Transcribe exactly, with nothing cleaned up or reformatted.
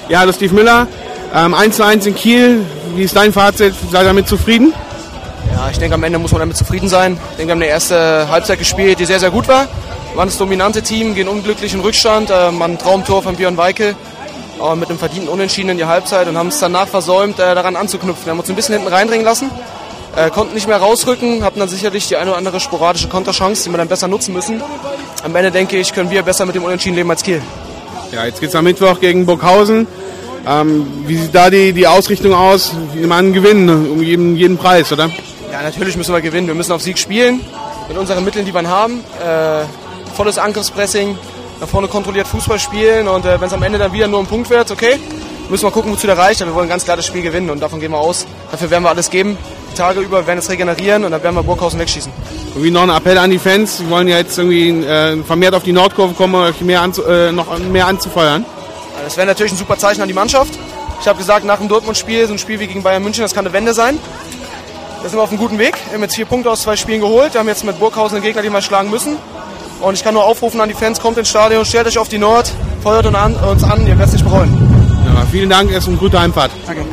Ja, hallo Steve Müller. Ähm, eins zu eins in Kiel. Wie ist dein Fazit? Seid ihr damit zufrieden? Ja, ich denke, am Ende muss man damit zufrieden sein. Ich denke, wir haben eine erste Halbzeit gespielt, die sehr, sehr gut war. Wir waren das dominante Team, gehen unglücklich in Rückstand. Äh, man ein Traumtor von Björn Weikel. Aber mit einem verdienten Unentschieden in die Halbzeit und haben es danach versäumt, äh, daran anzuknüpfen. Wir haben uns ein bisschen hinten reindringen lassen, äh, konnten nicht mehr rausrücken, hatten dann sicherlich die eine oder andere sporadische Konterchance, die wir dann besser nutzen müssen. Am Ende, denke ich, können wir besser mit dem Unentschieden leben als Kiel. Ja, jetzt geht es am Mittwoch gegen Burghausen. Ähm, wie sieht da die, die Ausrichtung aus? Ich nehme an, gewinnen um jeden, jeden Preis, oder? Ja, natürlich müssen wir gewinnen. Wir müssen auf Sieg spielen, mit unseren Mitteln, die wir haben. Äh, volles Angriffspressing, nach vorne kontrolliert Fußball spielen und äh, wenn es am Ende dann wieder nur ein Punkt wird, okay, müssen wir gucken, wozu der reicht. Aber wir wollen ganz klar das Spiel gewinnen und davon gehen wir aus. Dafür werden wir alles geben. Die Tage über werden es regenerieren und dann werden wir Burghausen wegschießen. Irgendwie noch ein Appell an die Fans. Sie wollen ja jetzt irgendwie äh, vermehrt auf die Nordkurve kommen, um euch mehr anzu, äh, noch mehr anzufeuern. Das wäre natürlich ein super Zeichen an die Mannschaft. Ich habe gesagt, nach dem Dortmund-Spiel, so ein Spiel wie gegen Bayern München, das kann eine Wende sein. Da sind wir auf einem guten Weg. Wir haben jetzt vier Punkte aus zwei Spielen geholt. Wir haben jetzt mit Burghausen einen Gegner, den wir schlagen müssen. Und ich kann nur aufrufen an die Fans, kommt ins Stadion, stellt euch auf die Nord, feuert uns an, ihr werdet es nicht bereuen. Ja, vielen Dank, erst eine gute Heimfahrt. Danke.